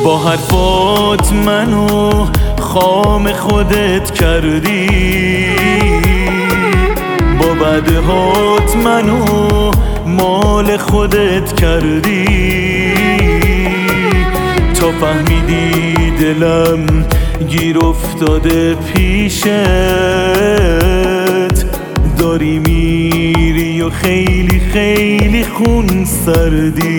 با حرفات منو خام خودت کردی، با بدهات منو مال خودت کردی، تا فهمیدی دلم گیر افتاده پیشت، داری میری و خیلی خیلی خون سردی.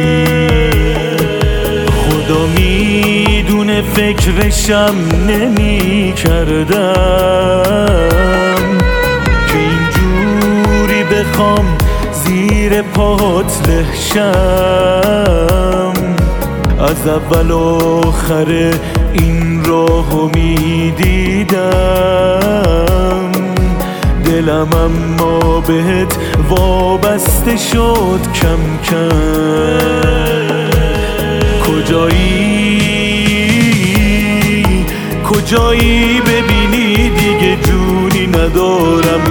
خدا میدونه فکرشم نمی کردم که اینجوری بخوام زیر پات لهشم. از اول آخر این راهو میدیدم، دلم اما بهت وابسته شد کم کم. کجایی ببینی دیگه جونی ندارم،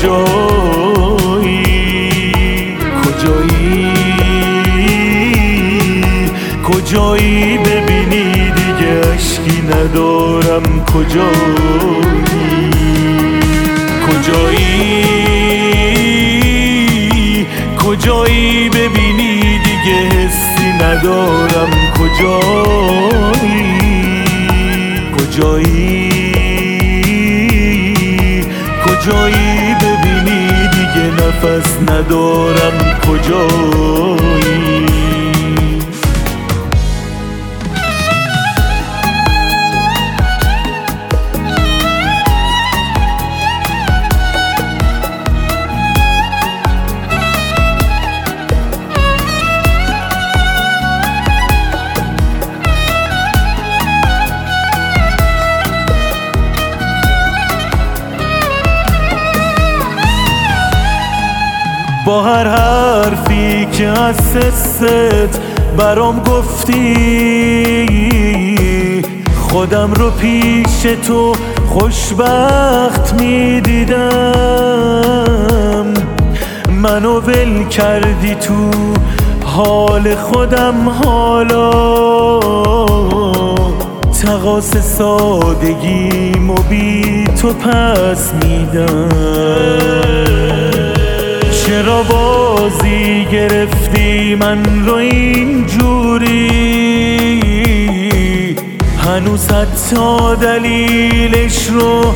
کجایی ببینی دیگه اشکی ندارم، کجایی ببینی دیگه حسی ندارم، کجایی ببینی دیگه نفس ندارم، کجایی. با هر حرفی که از حست برام گفتی، خودم رو پیش تو خوشبخت میدیدم. منو ول کردی تو حال خودم، حالا تقاص سادگیمو بی تو پس میدم. چرا بازی گرفتی من رو اینجوری؟ هنوز حتی دلیلش رو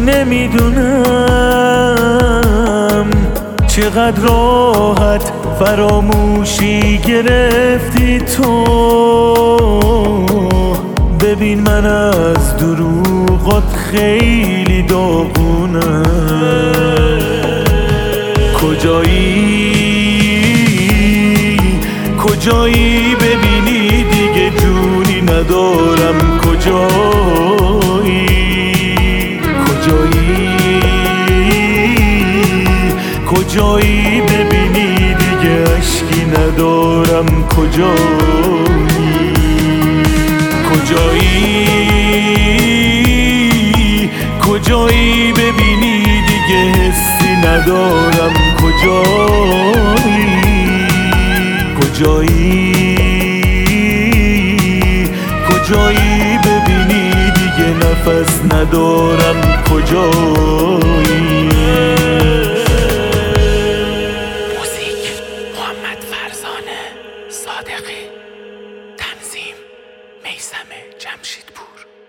نمیدونم. چقدر راحت فراموشی گرفتی تو، ببین من از دروغات خیلی داغونم. کجایی ببینی دیگه جونی ندارم، کجایی ببینی دیگه اشکی ندارم، کجایی ببینی دیگه حسی ندارم، کجایی ببینی دیگه نفس ندارم، موزیک محمد فرزانه صادقی، تنظیم میثم جمشیدپور.